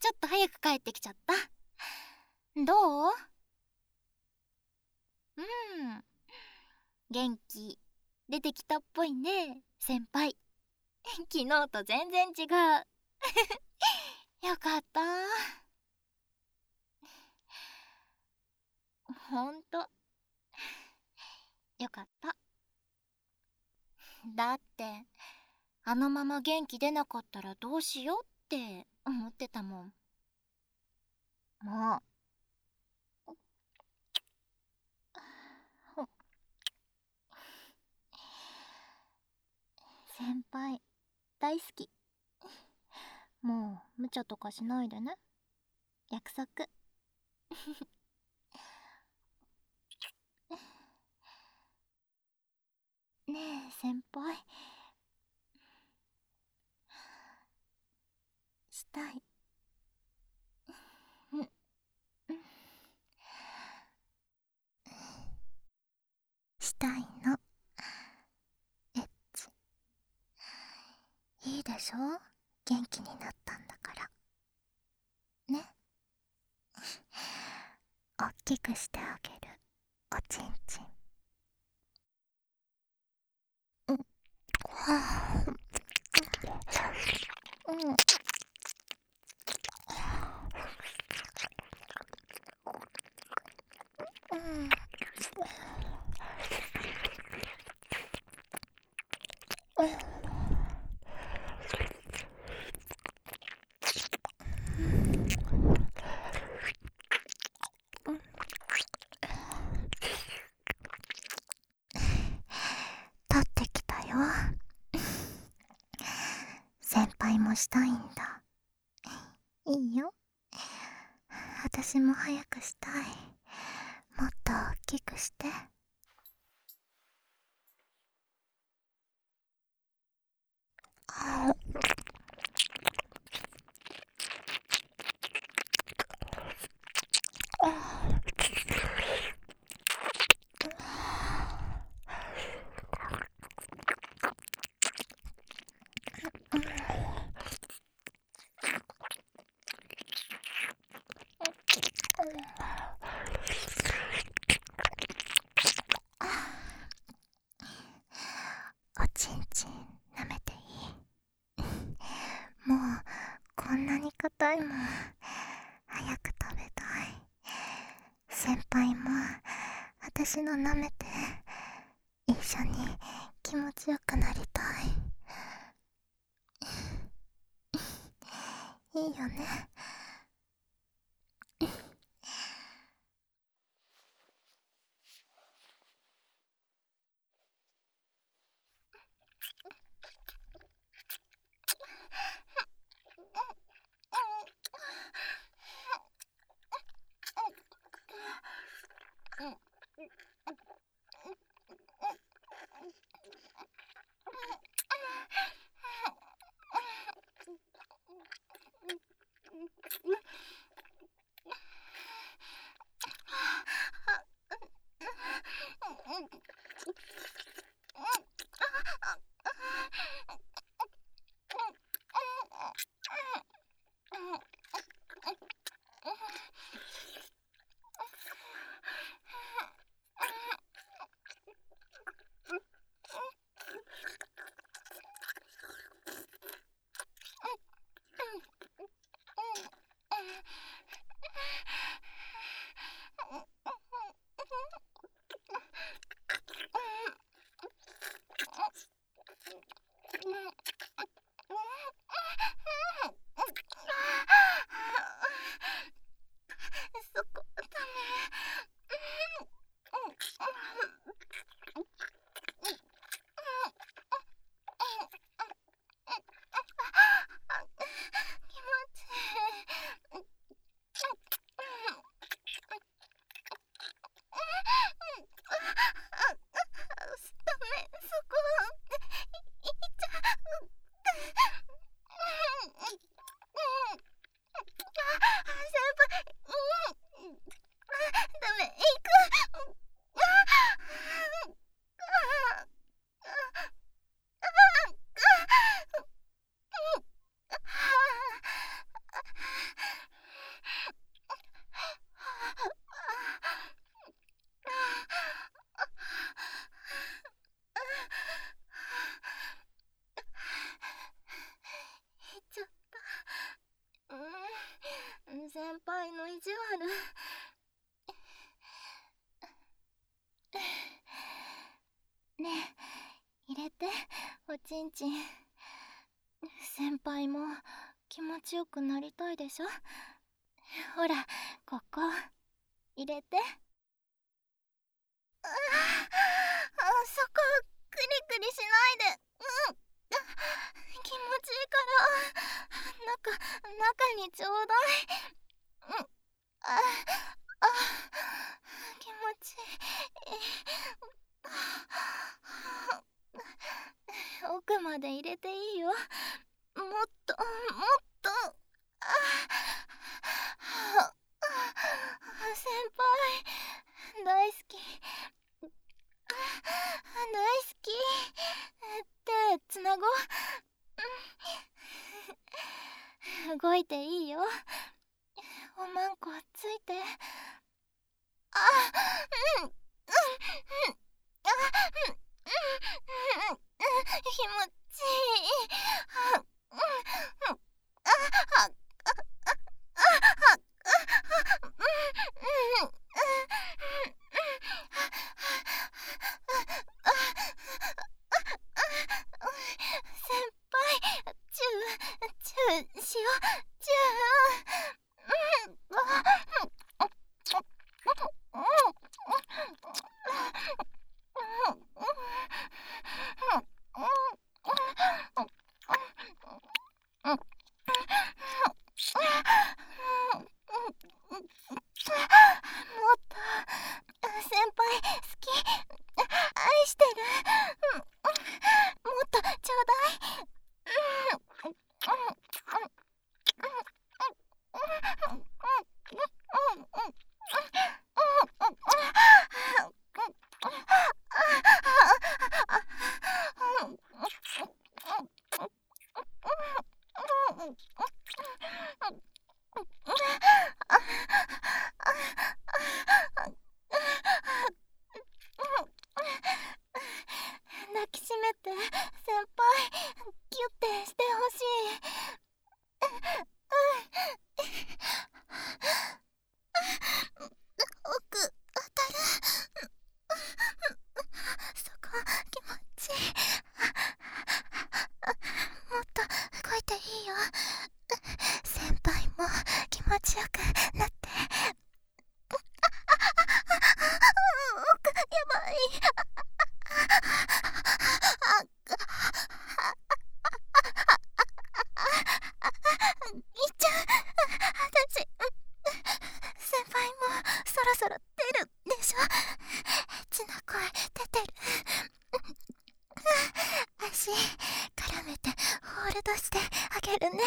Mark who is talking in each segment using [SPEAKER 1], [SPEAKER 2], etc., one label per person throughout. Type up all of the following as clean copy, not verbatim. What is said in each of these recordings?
[SPEAKER 1] ちょっと早く帰ってきちゃった。どう？元気出てきたっぽいね、先輩。昨日と全然違う。よかった。ほんとよかった。だってあのまま元気出なかったらどうしようって思ってたもん。もう先輩大好き。もう無茶とかしないでね、約束。ねえ先輩、したい。したいの。エッチ。いいでしょ、元気になったんだからね。おっきくしてあげる、おちんちん。はあ、立ってきたよ。先輩もしたいんだ。いいよ、私も早くしたい。もっと大きくして。おちんちん舐めていい？もうこんなに硬いもん、早く食べたい。先輩も私の舐めて一緒に気持ちよくなりたい。いいよね。 ちんちん、先輩も気持ちよくなりたいでしょ。ほら、ここ入れて。そこクリクリしないで。気持ちいいから中にちょうだい。ああ、気持ちいい。奥まで入れていいよ。もっともっと。先輩大好き、大好き。手つなごう。動いていいよ。おまんこついて。気持ちいい。先輩、チューしよう。チュー。もっと先輩好き、愛してる。もっとちょうだい。抱きしめて先輩、ギュッてしてほしい。奥当たる。そこ気持ちいい。もっと動いていいよ。先輩も気持ちよくなって。奥やばい。いっちゃう。私、先輩もそろそろ出るでしょ。エッチな声出てる。足絡めてホールドしてあげるね。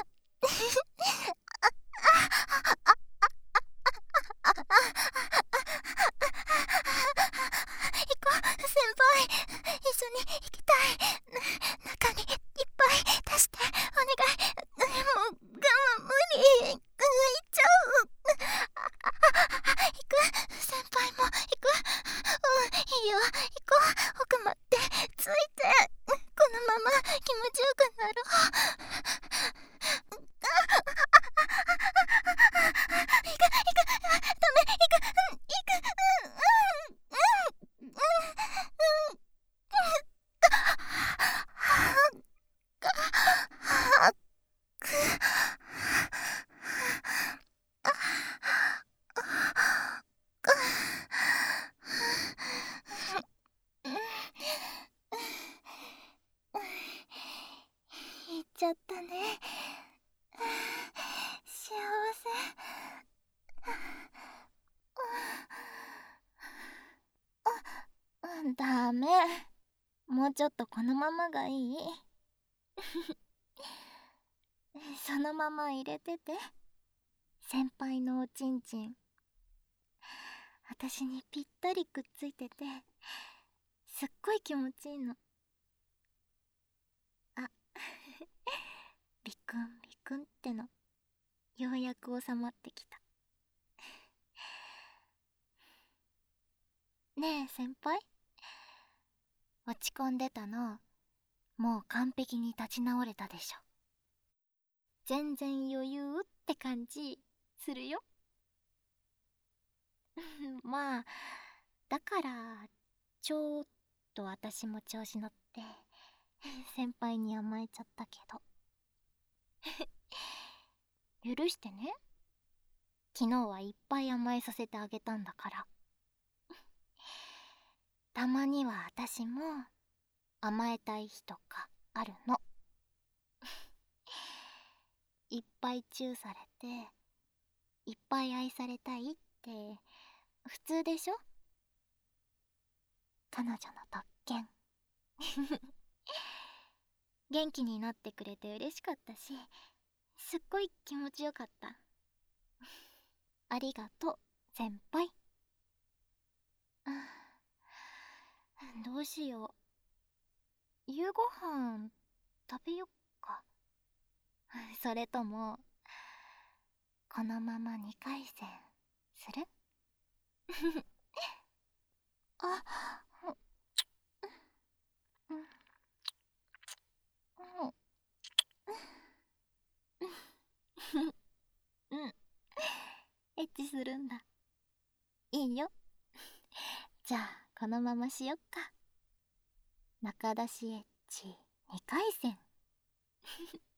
[SPEAKER 1] 行こう先輩、一緒に行きたい。中にいっぱい出してお願い。もう我慢無理。行っちゃう。行く。先輩も行く。いいよ、行こう。奥までついて。このまま気持ちよくなろう。行く、ダメ、行く。行っちゃったね。幸せ。ダメ。もうちょっとこのままがいい。そのまま入れてて。先輩のおちんちん、私にぴったりくっついてて、すっごい気持ちいいの。あビクンビクンっての、ようやく収まってきた。ねえ先輩、落ち込んでたのもう完璧に立ち直れたでしょ。全然余裕って感じするよ。まあだからちょっと私も調子乗って先輩に甘えちゃったけど。許してね。昨日はいっぱい甘えさせてあげたんだから。たまには私も甘えたい日とかあるの。いっぱいチューされていっぱい愛されたいって普通でしょ。彼女の特権。元気になってくれて嬉しかったし、すっごい気持ちよかった。ありがとう先輩。どうしよう。夕ご飯食べよっか。それともこのまま2回戦する？あ、うん、うん、エッチするんだ。いいよ。じゃあこのまましよっか。中出しエッチ2回戦。